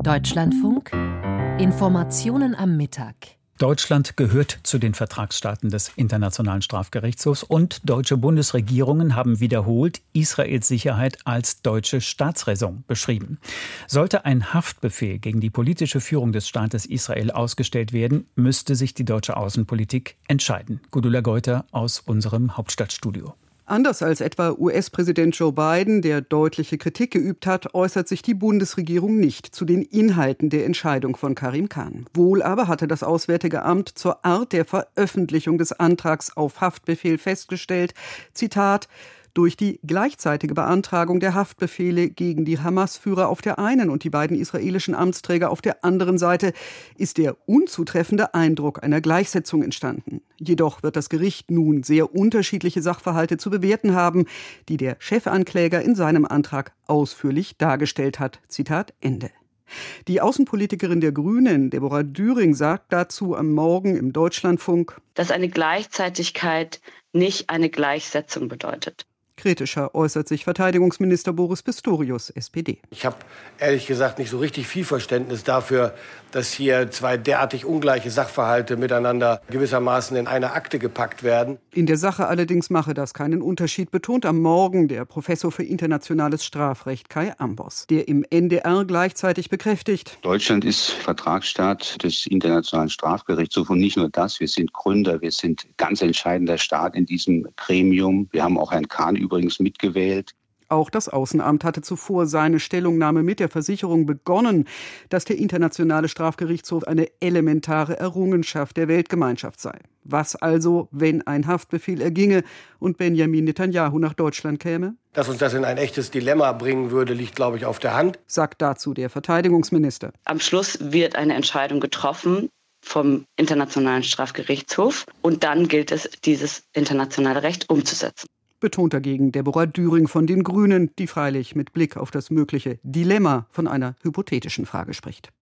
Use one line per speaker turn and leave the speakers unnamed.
Deutschlandfunk Informationen am Mittag.
Deutschland gehört zu den Vertragsstaaten des Internationalen Strafgerichtshofs und deutsche Bundesregierungen haben wiederholt Israels Sicherheit als deutsche Staatsräson beschrieben. Sollte ein Haftbefehl gegen die politische Führung des Staates Israel ausgestellt werden, müsste sich die deutsche Außenpolitik entscheiden. Gudula Geuter aus unserem Hauptstadtstudio.
Anders als etwa US-Präsident Joe Biden, der deutliche Kritik geübt hat, äußert sich die Bundesregierung nicht zu den Inhalten der Entscheidung von Karim Khan. Wohl aber hatte das Auswärtige Amt zur Art der Veröffentlichung des Antrags auf Haftbefehl festgestellt, Zitat, durch die gleichzeitige Beantragung der Haftbefehle gegen die Hamas-Führer auf der einen und die beiden israelischen Amtsträger auf der anderen Seite ist der unzutreffende Eindruck einer Gleichsetzung entstanden. Jedoch wird das Gericht nun sehr unterschiedliche Sachverhalte zu bewerten haben, die der Chefankläger in seinem Antrag ausführlich dargestellt hat. Zitat Ende. Die Außenpolitikerin der Grünen, Deborah Düring, sagt dazu am Morgen im Deutschlandfunk,
dass eine Gleichzeitigkeit nicht eine Gleichsetzung bedeutet.
Kritischer äußert sich Verteidigungsminister Boris Pistorius, SPD.
Ich habe ehrlich gesagt nicht so richtig viel Verständnis dafür, dass hier zwei derartig ungleiche Sachverhalte miteinander gewissermaßen in eine Akte gepackt werden.
In der Sache allerdings mache das keinen Unterschied, betont am Morgen der Professor für internationales Strafrecht Kai Ambos, der im NDR gleichzeitig bekräftigt:
Deutschland ist Vertragsstaat des Internationalen Strafgerichtshofs und nicht nur das, wir sind Gründer, wir sind ganz entscheidender Staat in diesem Gremium. Wir haben auch Herrn Khan übrigens mitgewählt.
Auch das Außenamt hatte zuvor seine Stellungnahme mit der Versicherung begonnen, dass der Internationale Strafgerichtshof eine elementare Errungenschaft der Weltgemeinschaft sei. Was also, wenn ein Haftbefehl erginge und Benjamin Netanyahu nach Deutschland käme?
Dass uns das in ein echtes Dilemma bringen würde, liegt, glaube ich, auf der Hand,
sagt dazu der Verteidigungsminister.
Am Schluss wird eine Entscheidung getroffen vom Internationalen Strafgerichtshof und dann gilt es, dieses internationale Recht umzusetzen.
Betont dagegen Deborah Düring von den Grünen, die freilich mit Blick auf das mögliche Dilemma von einer hypothetischen Frage spricht.